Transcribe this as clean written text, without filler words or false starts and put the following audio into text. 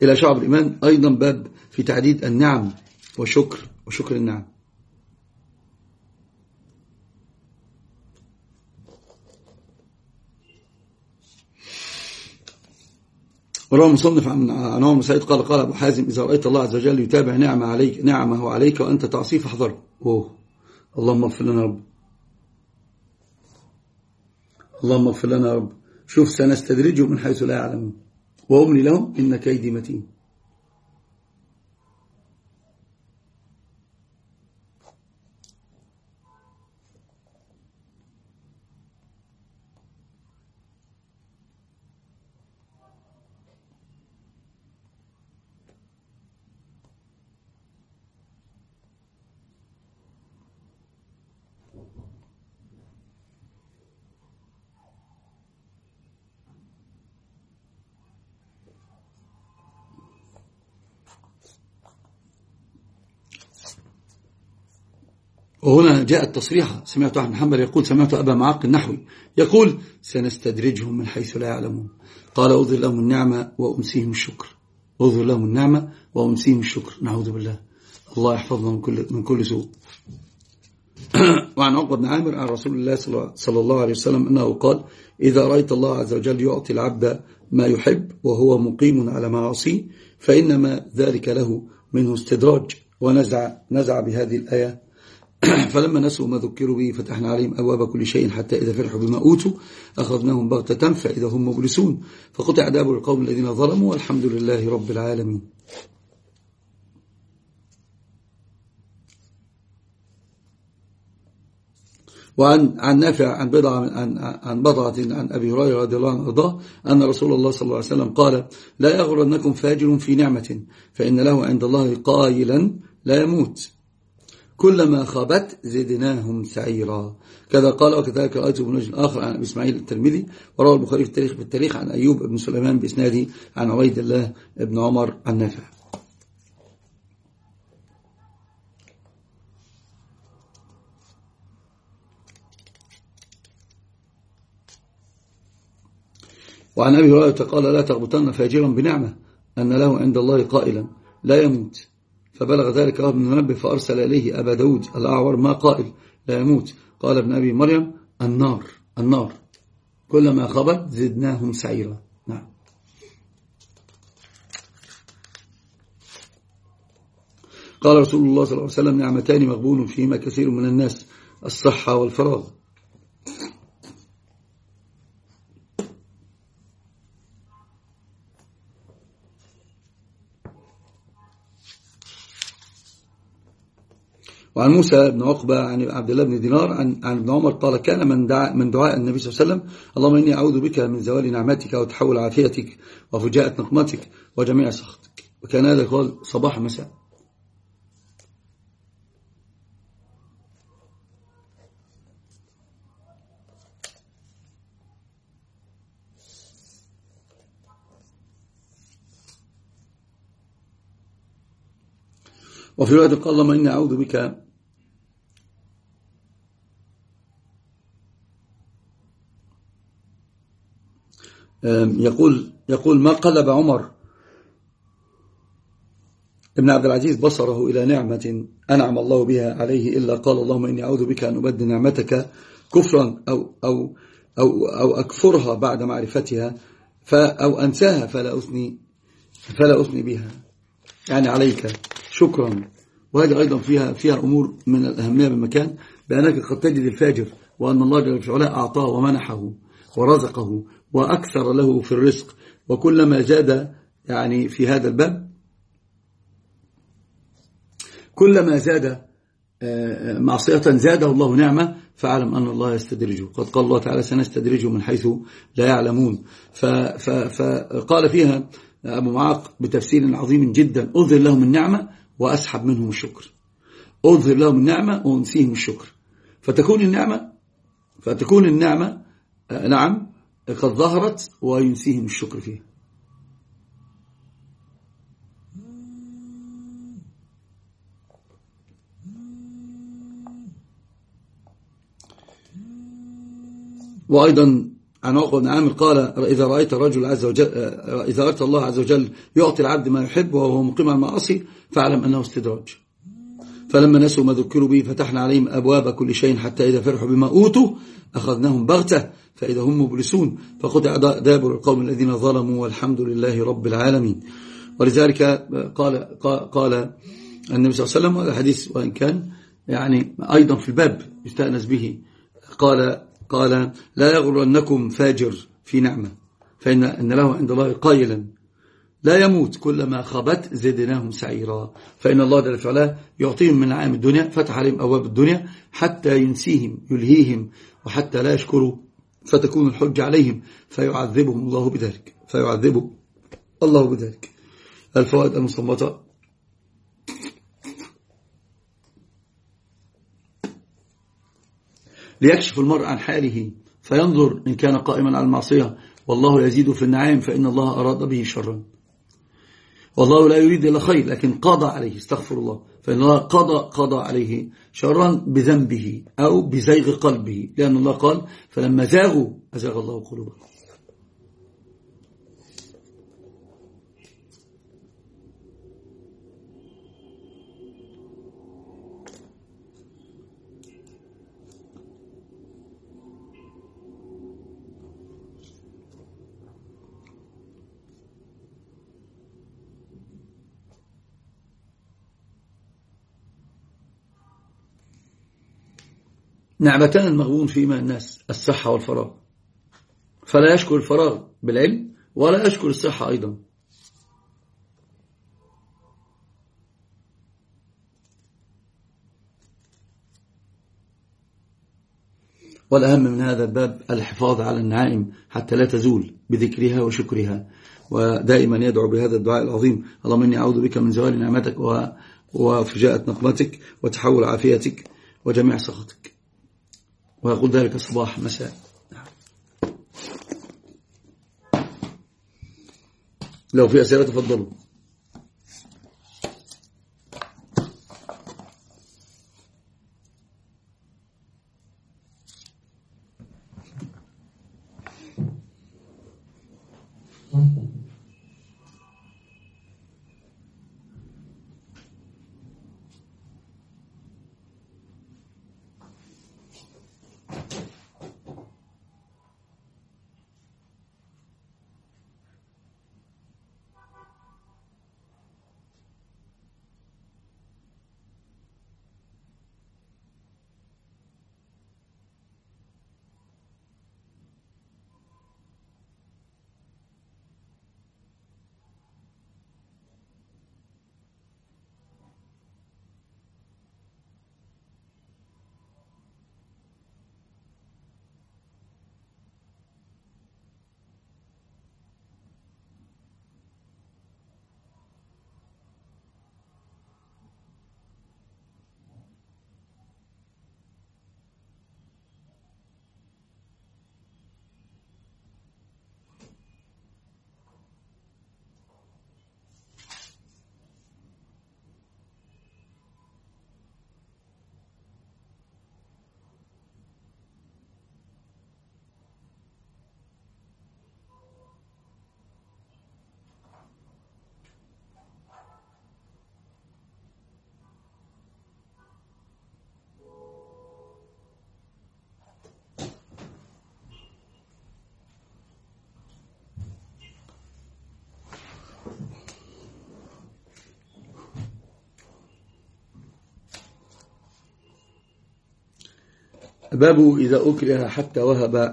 إلى شعب الإيمان أيضا باب في تعديد النعم وشكر النعم. وروى المصنف عن عمرو بن سعيد قال أبو حازم: إذا رأيت الله عز وجل يتابع نعمه عليك وأنت تعصيه فاحذره. اللهم اغفر لنا يا رب، اللهم اغفر لنا يا رب. شوف: سنستدرجهم من حيث لا يعلمون وأملي لهم إن كيدي متين. وهنا جاء التصريح: سمعت أحمد بن حنبل يقول: سمعت أبا معاق النحوي يقول: سنستدرجهم من حيث لا يعلمون. قال: أظهر لهم النعمة وأنسيهم الشكر. أظهر لهم النعمة وأنسيهم الشكر. نعوذ بالله، الله يحفظنا من كل سوء. وعن عقبة بن عامر عن رسول الله صلى الله عليه وسلم أنه قال: إذا رأيت الله عز وجل يعطي العبد ما يحب وهو مقيم على معاصيه فإنما ذلك له منه استدراج. ونزع بهذه الآية: فلما نسوا ما ذكروا به فتحنا عليهم أبواب كل شيء حتى إذا فرحوا بما أوتوا أخذناهم بغتة فإذا هم مبلسون فقطع دابر القوم الذين ظلموا والحمد لله رب العالمين. وعن نافع عن بضعة عن أبي هريرة رضي الله عنه وارضاه أن رسول الله صلى الله عليه وسلم قال: لا يغرنكم فاجر في نعمة فإن له عند الله قائلا لا يموت كلما خابت زدناهم سعيرا. كذا قال. وكذلك رأيته بن وجه آخر عن أبي إسماعيل الترمذي. وروى البخاري في التاريخ عن أيوب بن سليمان بإسناده عن عبيد الله بن عمر عن نافع. وعن أبي هريرة قال: لا تغبطن فاجرا بنعمة أن له عند الله قائلا لا يموت. فبلغ ذلك ابن منبه فأرسل إليه أبا داود الأعور: ما قائل لا يموت؟ قال ابن أبي مريم: النار كلما خبت زدناهم سعيرا. نعم. قال رسول الله صلى الله عليه وسلم: نعمتان مغبون فيهما كثير من الناس: الصحة والفراغ. وعن موسى بن عقبة عن عبد الله بن دينار عن ابن عمر قال: كان من دعاء النبي صلى الله عليه وسلم: اللهم إني أعوذ بك من زوال نعمتك وتحول عافيتك وفجاءة نقمتك وجميع سخطك. وكان هذا قال صباح مساء. وفي رواية قال: اللهم إني أعوذ بك يقول ما قلب عمر ابن عبد العزيز بصره إلى نعمة أنعم الله بها عليه إلا قال: اللهم إني أعوذ بك أن أبدل نعمتك كفرا أو أكفرها بعد معرفتها أو أنساها فلا أثني بها، يعني عليك شكرا. وهذه أيضا فيها أمور من الأهمية بالمكان، بأنك قد تجد الفاجر وأن الله جل وعلا أعطاه ومنحه ورزقه وأكثر له في الرزق، وكلما زاد يعني في هذا الباب كلما زاد معصية زاده الله نعمة، فاعلم أن الله يستدرجه. قد قال الله تعالى: سنستدرجه من حيث لا يعلمون. فقال فيها أبو معاق بتفسير عظيم جدا: أظهر لهم النعمة وأسحب منهم الشكر. أظهر لهم النعمة وأنسيهم الشكر، فتكون النعمة نعم قد ظهرت وينسيهم الشكر فيها. وأيضا عن عقبة بن عامر قال إذا رأيت الرجل عز وجل إذا رأيت الله عز وجل يعطي العبد ما يحب وهو مقيم على المعاصي فاعلم أنه استدراج. فلما نسوا ما ذكروا به فتحنا عليهم أبواب كل شيء حتى إذا فرحوا بما أوتوا أخذناهم بغتة فإذا هم مبلسون فقطع دابر القوم الذين ظلموا والحمد لله رب العالمين. ولذلك قال النبي صلى الله عليه وسلم، هذا حديث وإن كان يعني أيضا في الباب يستأنس به، قال لا يغرنكم فاجر في نعمة فإن له عند الله قائلا لا يموت كلما خبت زدناهم سعيرا. فإن الله جل وعلا يعطيهم من نعم الدنيا، فتح عليهم أبواب الدنيا حتى ينسيهم يلهيهم وحتى لا يشكروا فتكون الحج عليهم فيعذبهم الله بذلك الفوائد المستنبطة: ليكشف المرء عن حاله فينظر إن كان قائما على المعصية والله يزيد في النعيم فإن الله أراد به شرا، والله لا يريد إلا خير لكن قضى عليه، استغفر الله، فإن الله قضى عليه شرا بذنبه أو بزيغ قلبه، لأن الله قال فلما زاغوا أزاغ الله قلوبهم. نعمتان المغبون فيما الناس: الصحة والفراغ، فلا يشكر الفراغ بالعلم ولا يشكر الصحة أيضا. والأهم من هذا الباب الحفاظ على النعائم حتى لا تزول بذكرها وشكرها، ودائما يدعو بهذا الدعاء العظيم: اللهم إني أعوذ بك من زوال نعمتك وفجاءة نقمتك وتحول عافيتك وجميع سخطك. ويقول ذلك صباح مساء. لو في أسئلة تفضلوا. باب إذا أكره حتى وهب